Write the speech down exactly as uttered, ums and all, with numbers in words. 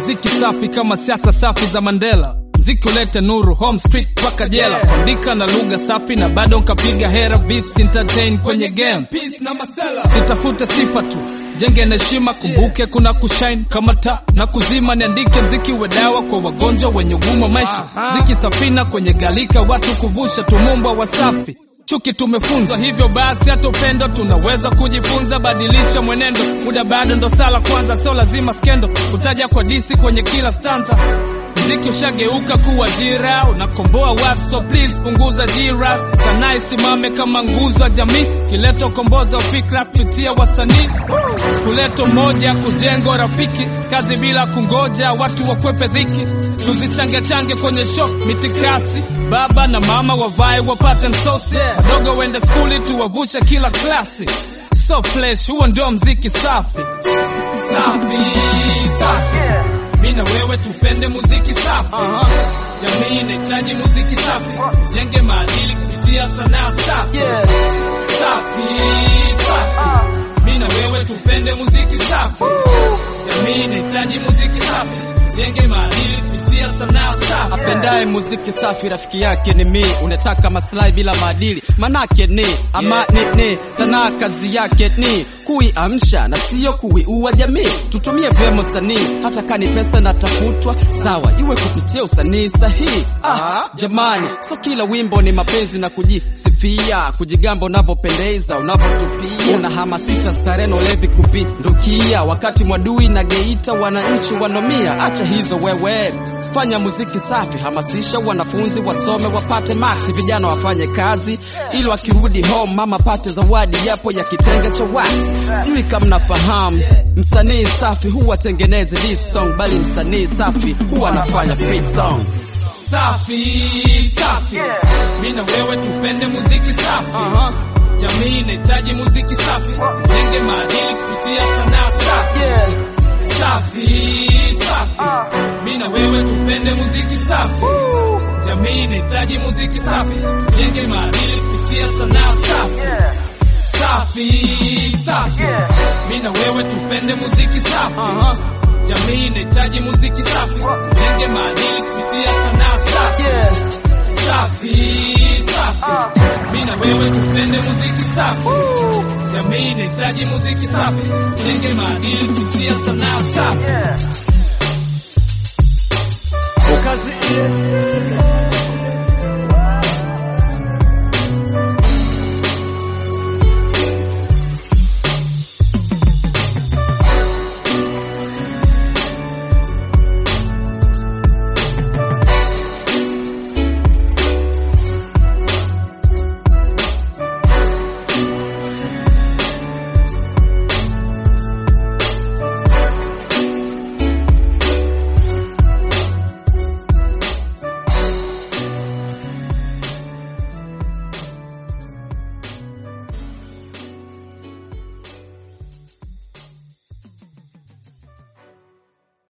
muziki safi kama siasa safi za Mandela. Mziki ulete nuru, home street paka jela. Kuandika na lugha safi na bado nkapiga hera. Beats entertain kwenye game, peace na masela. Sitafute sifa tu, jenge na heshima. Kumbuke kuna kushine kama taa na kuzima. Niandike mziki we dawa kwa wagonjwa wenye ugumu maisha. Mziki safina kwenye galika watu kuvusha. Tumumbwa wasafi, chuki tumefunzwa, hivyo basi hata upendo tunaweza kujifunza. Badilisha mwenendo, muda bado ndo sala kwanza. Sio lazima skendo, utaja kwa disi kwenye kila stanza. Mziki ushageuka kuwa jira, unakomboa watu, so please punguza jira. Sanaa isimame kama nguzo ya jamii, kileta ukombozi wa fikra kupitia wasanii. Kuleta moja, kujenga rafiki, kazi bila kungoja watu wakwepe dhiki. Tuzichange change kwenye show, mitikasi, baba na mama wavae wapate msosi. Wadogo wende skuli tuwavushe kila klasi. So flesh, huo ndio mziki safi. Safi, safi. Mina wewe tupende muziki safi. uh-huh. Jamii inahitaji muziki safi. Jenge maadili kupitia sanaa safi. yeah. Safi, safi. Mina wewe tupende muziki safi. Jamii inahitaji muziki safi. Jenge maadili kupitia sanaa safi. Apendaye muziki safi rafiki yake ni mi. Unataka maslahi bila maadili manake ni ama ni ni sanaa kazi yake ni kuiamsha na sio kuiua jamii. Tutumie vyema sanii hata kani pesa na tafutwa sawa, iwe kupitia usanii sahihi. Ah, jamani, so kila wimbo ni mapenzi na kujisifia, kujigamba unavyopendeza, unavyotupia. Unahamasisha starehe na ulevi kupindukia, wakati Mwadui na Geita wananchi wanomia. Acha hizo wewe, fanya muziki safi. Hamasisha wanafunzi wasome wapate max, vijana wafanye kazi ili wakirudi home mama pate zawadi japo ya kitenge cha wax. Sijui kama mnafahamu, msanii safi huwa tengeneze this song, bali msanii safi huwa anafanya free song. Safi, safi. Mina wewe tupende muziki safi. uh-huh. Jamii inahitaji muziki safi. Jenge maadili kupitia sanaa safi. yeah. Safi, safi. Mina wewe tupende muziki safi. Jamii inahitaji muziki safi. Jenge maadili kupitia sanaa safi. Safi, safi. Mina wewe tupende muziki safi. uh-huh. Jamii inahitaji muziki safi. Jenge maadili kupitia sanaa safi. yeah. Safi, safi. Mina wewe tupende muziki safi. Jamii inahitaji muziki safi. Jenge maadili kupitia sanaa safi. Kazi